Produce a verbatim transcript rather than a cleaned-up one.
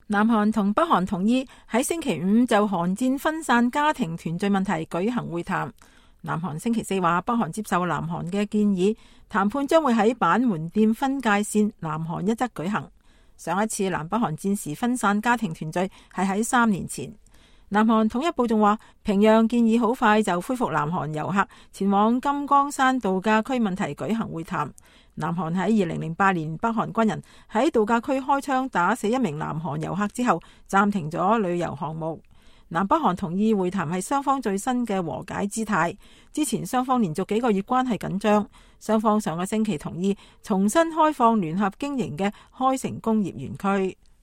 南韓同北韓同意喺星期五就韓戰分散家庭團聚問題舉行會談。南韓星期四話，北韓接受南韓嘅建議，談判將會喺板門店分界線南韓一側舉行。上一次南北韓戰時分散家庭團聚係喺三年前。南韓統一部仲話，平壤建議好快就恢復南韓遊客前往金剛山度假區問題舉行會談。南韓喺二零零八年北韓軍人喺度假區開槍打死一名南韓遊客之後，暫停咗旅遊項目。南北韓同意會談係雙方最新嘅和解姿態。之前雙方連續幾個月關係緊張，雙方上個星期同意重新開放聯合經營嘅開城工業園區。